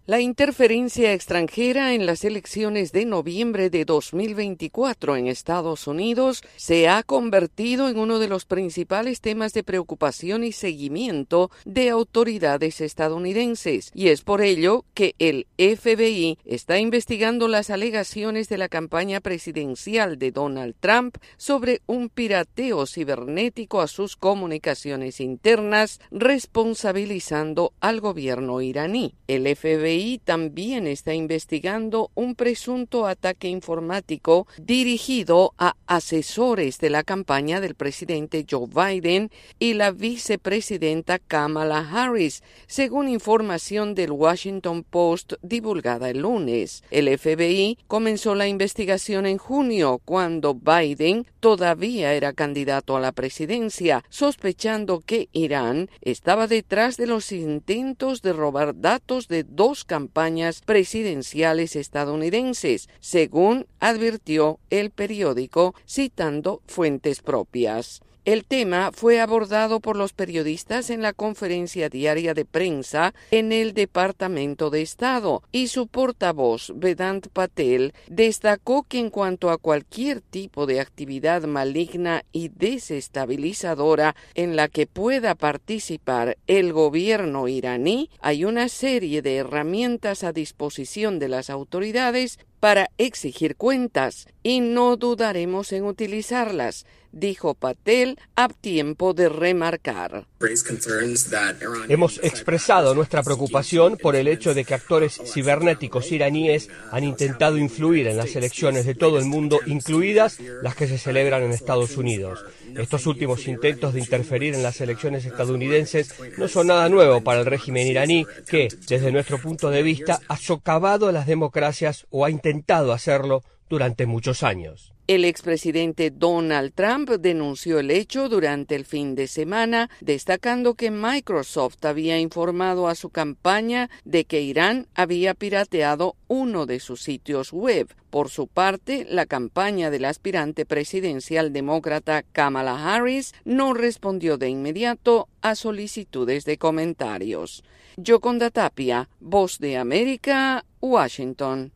La interferencia extranjera en las elecciones de noviembre de 2024 en Estados Unidos se ha convertido en uno de los principales temas de preocupación y seguimiento de autoridades estadounidenses, y es por ello que el FBI está investigando las alegaciones de la campaña presidencial de Donald Trump sobre un pirateo cibernético a sus comunicaciones internas, responsabilizando al gobierno iraní. El FBI también está investigando un presunto ataque informático dirigido a asesores de la campaña del presidente Joe Biden y la vicepresidenta Kamala Harris, según información del Washington Post divulgada el lunes. El FBI comenzó la investigación en junio, cuando Biden todavía era candidato a la presidencia, sospechando que Irán estaba detrás de los intentos de robar datos de dos campañas presidenciales estadounidenses, según advirtió el periódico, citando fuentes propias. El tema fue abordado por los periodistas en la conferencia diaria de prensa en el Departamento de Estado, y su portavoz, Vedant Patel, destacó que en cuanto a cualquier tipo de actividad maligna y desestabilizadora en la que pueda participar el gobierno iraní, hay una serie de herramientas a disposición de las autoridades para exigir cuentas, y no dudaremos en utilizarlas, dijo Patel a tiempo de remarcar. Hemos expresado nuestra preocupación por el hecho de que actores cibernéticos iraníes han intentado influir en las elecciones de todo el mundo, incluidas las que se celebran en Estados Unidos. Estos últimos intentos de interferir en las elecciones estadounidenses no son nada nuevo para el régimen iraní, que, desde nuestro punto de vista, ha socavado las democracias o ha intentado hacerlo durante muchos años. El expresidente Donald Trump denunció el hecho durante el fin de semana, destacando que Microsoft había informado a su campaña de que Irán había pirateado uno de sus sitios web. Por su parte, la campaña del aspirante presidencial demócrata Kamala Harris no respondió de inmediato a solicitudes de comentarios. Yoconda Tapia, Voz de América, Washington.